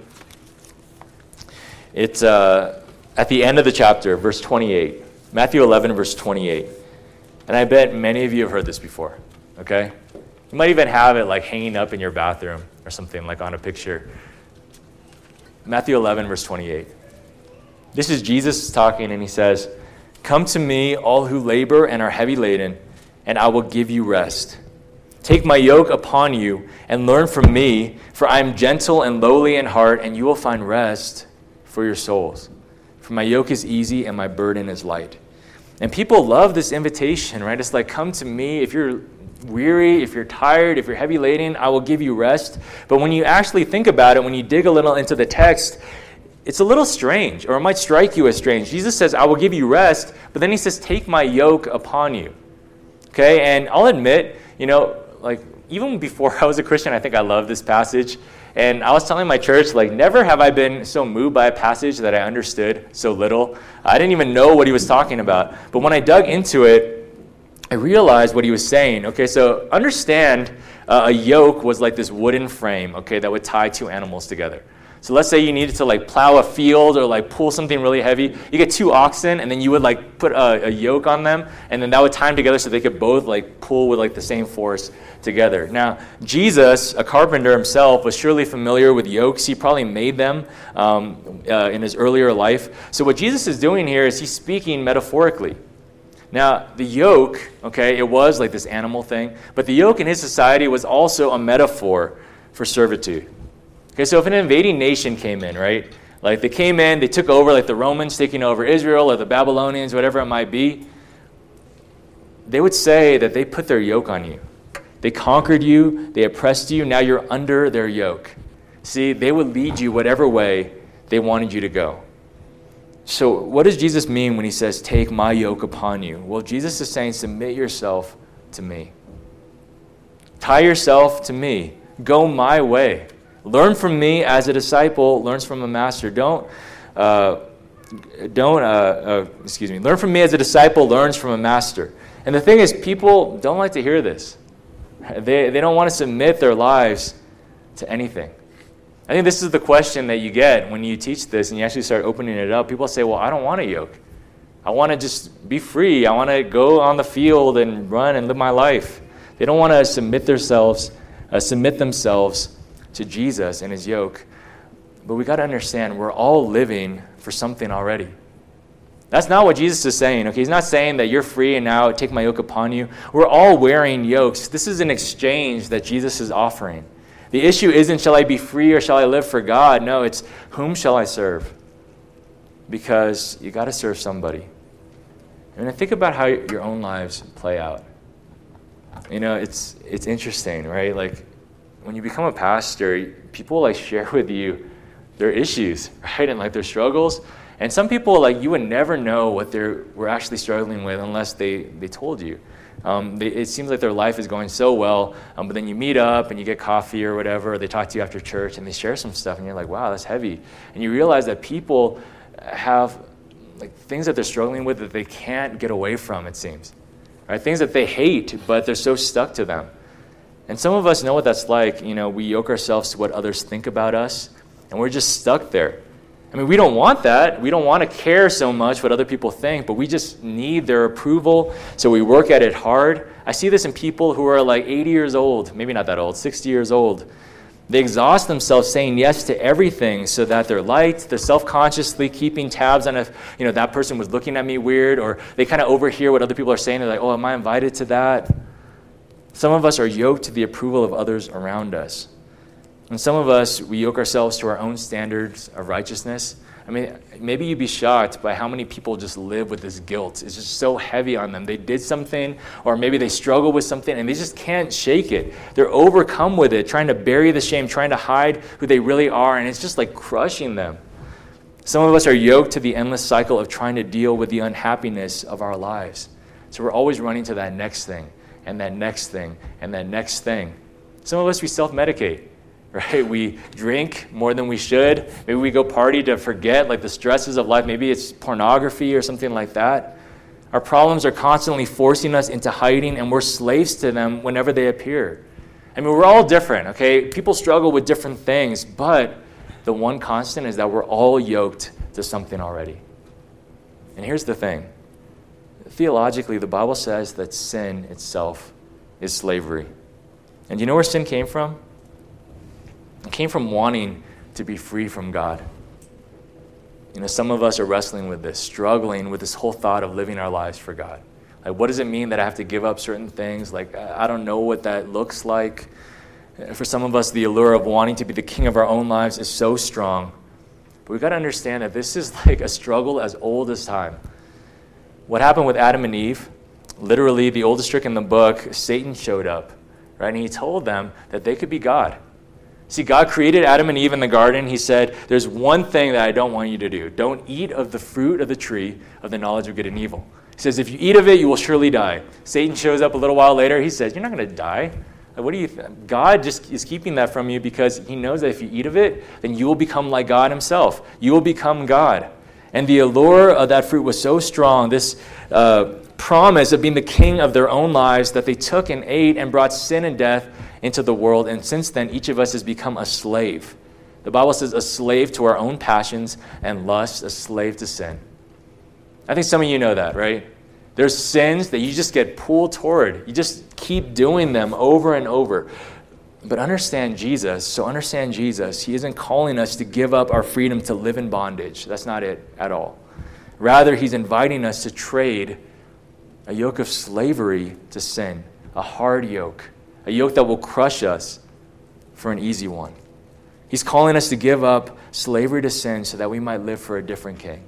It's uh, at the end of the chapter, verse twenty-eight. Matthew eleven, verse twenty-eight. And I bet many of you have heard this before, okay? You might even have it, like, hanging up in your bathroom or something, like on a picture. Matthew eleven, verse twenty-eight. This is Jesus talking, and he says, "Come to me, all who labor and are heavy laden, and I will give you rest. Take my yoke upon you and learn from me, for I am gentle and lowly in heart, and you will find rest for your souls. For my yoke is easy and my burden is light." And people love this invitation, right? It's like, come to me. If you're weary, if you're tired, if you're heavy laden, I will give you rest. But when you actually think about it, when you dig a little into the text, it's a little strange, or it might strike you as strange. Jesus says, I will give you rest, but then he says, take my yoke upon you. Okay, and I'll admit, you know, like, even before I was a Christian, I think I love this passage. And I was telling my church, like, never have I been so moved by a passage that I understood so little. I didn't even know what he was talking about. But when I dug into it, I realized what he was saying. Okay, so understand uh, a yoke was like this wooden frame, okay, that would tie two animals together. So let's say you needed to, like, plow a field or, like, pull something really heavy. You get two oxen, and then you would, like, put a, a yoke on them, and then that would tie them together so they could both, like, pull with, like, the same force together. Now, Jesus, a carpenter himself, was surely familiar with yokes. He probably made them um, uh, in his earlier life. So what Jesus is doing here is he's speaking metaphorically. Now, the yoke, okay, it was like this animal thing, but the yoke in his society was also a metaphor for servitude. Okay, so if an invading nation came in, right, like they came in, they took over, like the Romans taking over Israel or the Babylonians, whatever it might be, they would say that they put their yoke on you. They conquered you, they oppressed you, now you're under their yoke. See, they would lead you whatever way they wanted you to go. So what does Jesus mean when he says, take my yoke upon you? Well, Jesus is saying, submit yourself to me. Tie yourself to me. Go my way. Learn from me as a disciple learns from a master. Don't, uh, don't, uh, uh, excuse me. Learn from me as a disciple learns from a master. And the thing is, people don't like to hear this. They, they don't want to submit their lives to anything. I think this is the question that you get when you teach this and you actually start opening it up. People say, well, I don't want a yoke. I want to just be free. I want to go on the field and run and live my life. They don't want to submit themselves, uh, submit themselves to Jesus and his yoke. But we got to understand, we're all living for something already. That's not what Jesus is saying. Okay, he's not saying that you're free and now take my yoke upon you. We're all wearing yokes. This is an exchange that Jesus is offering. The issue isn't, shall I be free or shall I live for God? No, it's, whom shall I serve? Because you got to serve somebody. And I think about how your own lives play out. You know, it's it's interesting, right? Like, when you become a pastor, people, like, share with you their issues, right? And, like, their struggles. And some people, like, you would never know what they were actually struggling with unless they, they told you. Um, they, it seems like their life is going so well, um, but then you meet up and you get coffee or whatever, or they talk to you after church and they share some stuff, and you're like, wow, that's heavy. And you realize that people have like things that they're struggling with that they can't get away from, it seems. Right? Things that they hate, but they're so stuck to them. And some of us know what that's like. You know, we yoke ourselves to what others think about us, and we're just stuck there. I mean, we don't want that. We don't want to care so much what other people think, but we just need their approval, so we work at it hard. I see this in people who are like eighty years old, maybe not that old, sixty years old. They exhaust themselves saying yes to everything so that they're liked. They're self-consciously keeping tabs on if, you know, that person was looking at me weird, or they kind of overhear what other people are saying. They're like, oh, am I invited to that? Some of us are yoked to the approval of others around us. And some of us, we yoke ourselves to our own standards of righteousness. I mean, maybe you'd be shocked by how many people just live with this guilt. It's just so heavy on them. They did something, or maybe they struggle with something, and they just can't shake it. They're overcome with it, trying to bury the shame, trying to hide who they really are, and it's just like crushing them. Some of us are yoked to the endless cycle of trying to deal with the unhappiness of our lives. So we're always running to that next thing, and that next thing, and that next thing. Some of us, we self-medicate. Right? We drink more than we should. Maybe we go party to forget like the stresses of life. Maybe it's pornography or something like that. Our problems are constantly forcing us into hiding, and we're slaves to them whenever they appear. I mean, we're all different, okay? People struggle with different things, but the one constant is that we're all yoked to something already. And here's the thing. Theologically, the Bible says that sin itself is slavery. And do you know where sin came from? It came from wanting to be free from God. You know, some of us are wrestling with this, struggling with this whole thought of living our lives for God. Like, what does it mean that I have to give up certain things? Like, I don't know what that looks like. For some of us, the allure of wanting to be the king of our own lives is so strong. But we've got to understand that this is like a struggle as old as time. What happened with Adam and Eve, literally the oldest trick in the book, Satan showed up, right? And he told them that they could be God. See, God created Adam and Eve in the garden. He said, there's one thing that I don't want you to do. Don't eat of the fruit of the tree of the knowledge of good and evil. He says, if you eat of it, you will surely die. Satan shows up a little while later. He says, you're not going to die. Like, what do you think? God just is keeping that from you because he knows that if you eat of it, then you will become like God himself. You will become God. And the allure of that fruit was so strong, this uh, promise of being the king of their own lives, that they took and ate and brought sin and death into the world, and since then, each of us has become a slave. The Bible says a slave to our own passions and lusts, a slave to sin. I think some of you know that, right? There's sins that you just get pulled toward. You just keep doing them over and over. But understand Jesus. So understand Jesus. He isn't calling us to give up our freedom to live in bondage. That's not it at all. Rather, he's inviting us to trade a yoke of slavery to sin, a hard yoke, a yoke that will crush us for an easy one. He's calling us to give up slavery to sin so that we might live for a different king.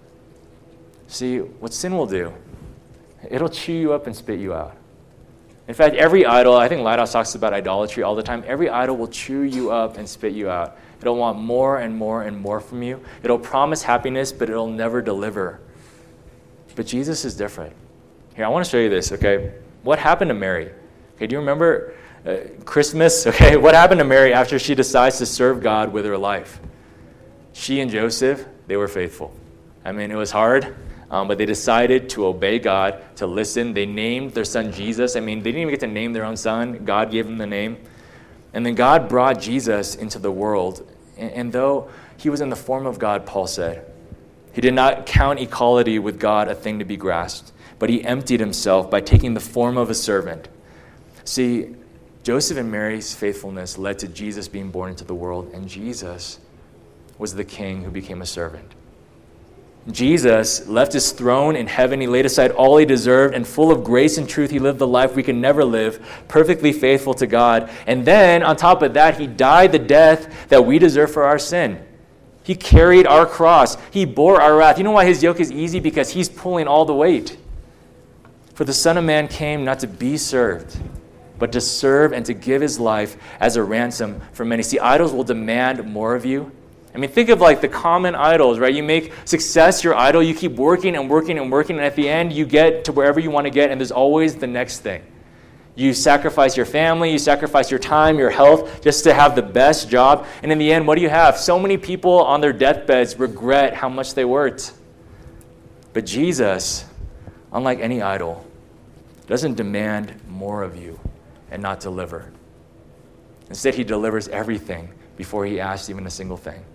See, what sin will do, it'll chew you up and spit you out. In fact, every idol, I think Lighthouse talks about idolatry all the time, every idol will chew you up and spit you out. It'll want more and more and more from you. It'll promise happiness, but it'll never deliver. But Jesus is different. Here, I want to show you this, okay? What happened to Mary? Okay, do you remember uh, Christmas? Okay, what happened to Mary after she decides to serve God with her life? She and Joseph, they were faithful. I mean, it was hard, um, but they decided to obey God, to listen. They named their son Jesus. I mean, they didn't even get to name their own son. God gave them the name. And then God brought Jesus into the world. And, and though he was in the form of God, Paul said, he did not count equality with God a thing to be grasped, but he emptied himself by taking the form of a servant. See, Joseph and Mary's faithfulness led to Jesus being born into the world, and Jesus was the king who became a servant. Jesus left his throne in heaven. He laid aside all he deserved, and full of grace and truth, he lived the life we can never live, perfectly faithful to God. And then, on top of that, he died the death that we deserve for our sin. He carried our cross. He bore our wrath. You know why his yoke is easy? Because he's pulling all the weight. For the Son of Man came not to be served, but to serve and to give his life as a ransom for many. See, idols will demand more of you, I mean, think of like the common idols, right? You make success your idol, you keep working and working and working, and at the end you get to wherever you want to get, and there's always the next thing. You sacrifice your family, you sacrifice your time, your health, just to have the best job, and in the end, what do you have? So many people on their deathbeds regret how much they worked. But Jesus, unlike any idol, doesn't demand more of you and not deliver. Instead, he delivers everything before he asks even a single thing.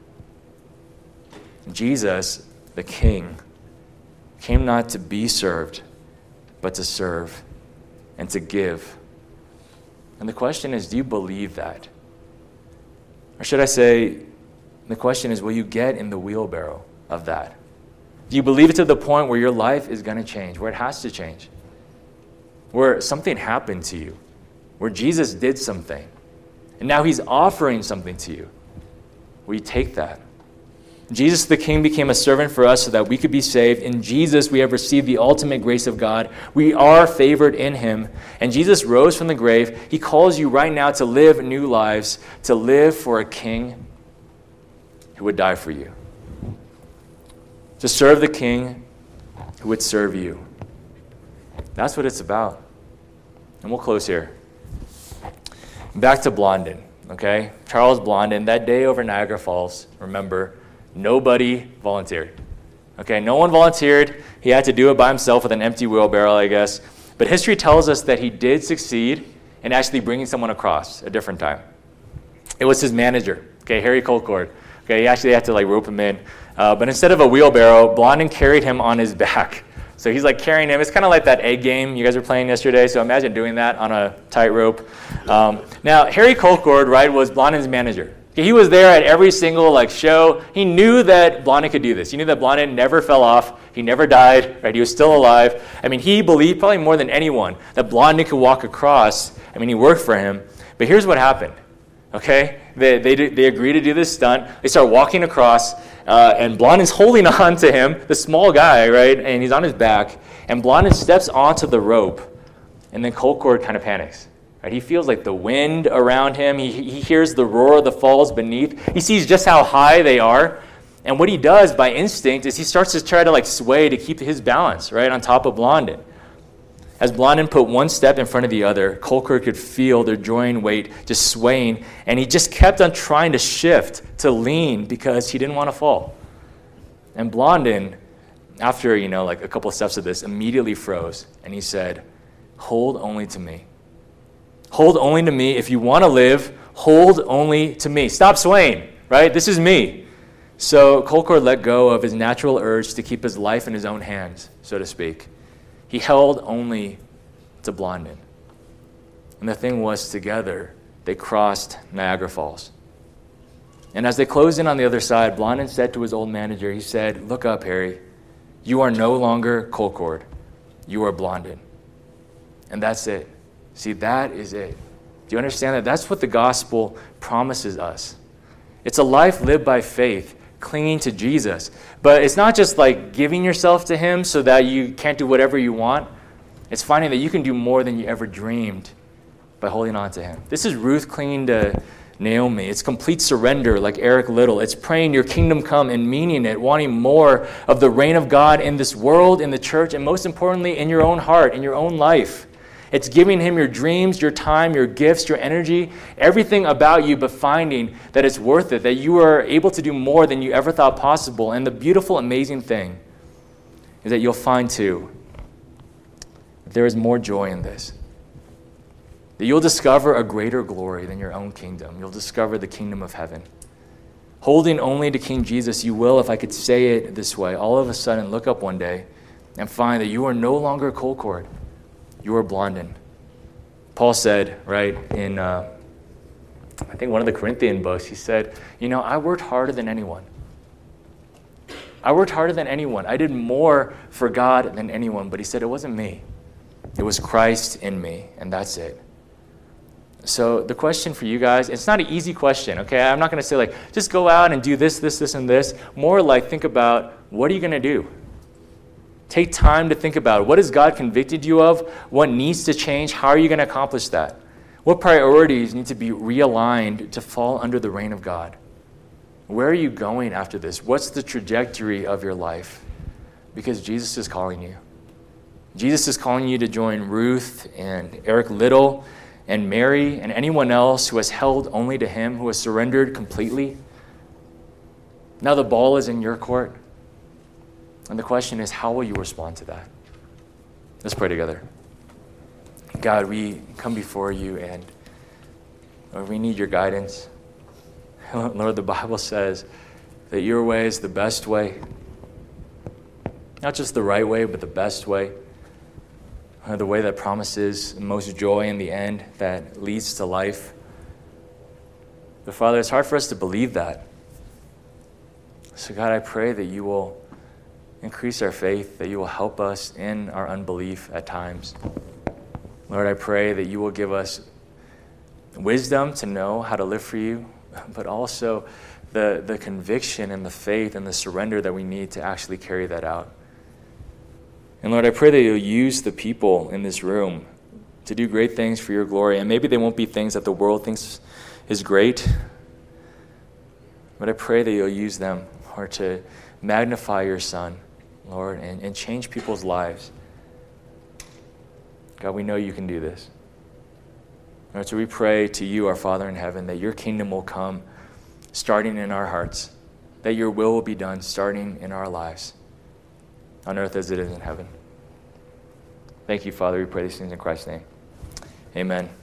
Jesus, the King, came not to be served, but to serve and to give. And the question is, do you believe that? Or should I say, the question is, will you get in the wheelbarrow of that? Do you believe it to the point where your life is going to change, where it has to change? Where something happened to you, where Jesus did something, and now he's offering something to you. Will you take that? Jesus the King became a servant for us so that we could be saved. In Jesus, we have received the ultimate grace of God. We are favored in him. And Jesus rose from the grave. He calls you right now to live new lives, to live for a King who would die for you, to serve the King who would serve you. That's what it's about. And we'll close here. Back to Blondin, okay? Charles Blondin, that day over Niagara Falls, remember, nobody volunteered. Okay, no one volunteered. He had to do it by himself with an empty wheelbarrow, I guess. But history tells us that he did succeed in actually bringing someone across a different time. It was his manager, okay, Harry Colcord. Okay, he actually had to like rope him in. Uh, but instead of a wheelbarrow, Blondin carried him on his back. So he's like carrying him. It's kind of like that egg game you guys were playing yesterday. So imagine doing that on a tightrope. Um, now, Harry Colcord, right, was Blondin's manager. He was there at every single like show. He knew that Blondin could do this. He knew that Blondin never fell off. He never died. Right? He was still alive. I mean, he believed probably more than anyone that Blondin could walk across. I mean, he worked for him. But here's what happened. Okay, they they they agree to do this stunt. They start walking across, uh, and Blondin's holding on to him, the small guy, right? And he's on his back. And Blondin steps onto the rope, and then Colcord kind of panics. Right? He feels like the wind around him. He, he hears the roar of the falls beneath. He sees just how high they are. And what he does by instinct is he starts to try to like sway to keep his balance, right, on top of Blondin. As Blondin put one step in front of the other, Colcord could feel their joint weight just swaying, and he just kept on trying to shift, to lean, because he didn't want to fall. And Blondin, after, you know, like a couple of steps of this, immediately froze, and he said, "Hold only to me. Hold only to me. If you want to live, hold only to me. Stop swaying, right? This is me." So Colcord let go of his natural urge to keep his life in his own hands, so to speak. He held only to Blondin. And the thing was, together, they crossed Niagara Falls. And as they closed in on the other side, Blondin said to his old manager, he said, "Look up, Harry. You are no longer Colcord. You are Blondin." And that's it. See, that is it. Do you understand that? That's what the gospel promises us. It's a life lived by faith, clinging to Jesus. But it's not just like giving yourself to him so that you can't do whatever you want. It's finding that you can do more than you ever dreamed by holding on to him. This is Ruth clinging to Naomi. It's complete surrender, like Eric Little. It's praying your kingdom come and meaning it, wanting more of the reign of God in this world, in the church, and most importantly, in your own heart, in your own life. It's giving him your dreams, your time, your gifts, your energy, everything about you, but finding that it's worth it, that you are able to do more than you ever thought possible. And the beautiful, amazing thing is that you'll find, too, that there is more joy in this. That you'll discover a greater glory than your own kingdom. You'll discover the kingdom of heaven. Holding only to King Jesus, you will, if I could say it this way, all of a sudden look up one day and find that you are no longer Colcord. You are Blondin. Paul said, right, in, uh, I think one of the Corinthian books, he said, you know, I worked harder than anyone. I worked harder than anyone. I did more for God than anyone. But he said it wasn't me. It was Christ in me, and that's it. So the question for you guys, it's not an easy question, okay? I'm not going to say, like, just go out and do this, this, this, and this. More like think about, what are you going to do? Take time to think about it. What has God convicted you of? What needs to change? How are you going to accomplish that? What priorities need to be realigned to fall under the reign of God? Where are you going after this? What's the trajectory of your life? Because Jesus is calling you. Jesus is calling you to join Ruth and Eric Little and Mary and anyone else who has held only to him, who has surrendered completely. Now the ball is in your court. And the question is, how will you respond to that? Let's pray together. God, we come before you and Lord, we need your guidance. Lord, the Bible says that your way is the best way. Not just the right way, but the best way. Uh, the way that promises most joy in the end, that leads to life. But Father, it's hard for us to believe that. So God, I pray that you will increase our faith, that you will help us in our unbelief at times. Lord, I pray that you will give us wisdom to know how to live for you, but also the, the conviction and the faith and the surrender that we need to actually carry that out. And Lord, I pray that you'll use the people in this room to do great things for your glory. And maybe they won't be things that the world thinks is great, but I pray that you'll use them, or to magnify your Son, Lord, and, and change people's lives. God, we know you can do this. Lord, so we pray to you, our Father in heaven, that your kingdom will come starting in our hearts, that your will will be done starting in our lives, on earth as it is in heaven. Thank you, Father. We pray these things in Christ's name. Amen.